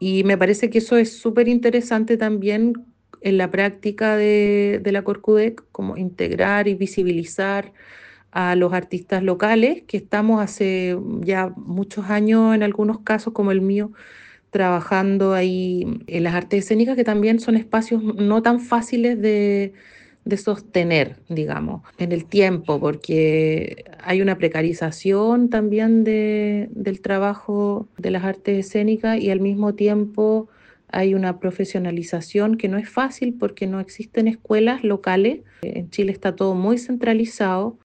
Y me parece que eso es súper interesante también en la práctica de la Corcudec, como integrar y visibilizar a los artistas locales, que estamos hace ya muchos años, en algunos casos como el mío, trabajando ahí en las artes escénicas, que también son espacios no tan fáciles de sostener, digamos, en el tiempo, porque hay una precarización también del trabajo de las artes escénicas y al mismo tiempo hay una profesionalización que no es fácil porque no existen escuelas locales. En Chile está todo muy centralizado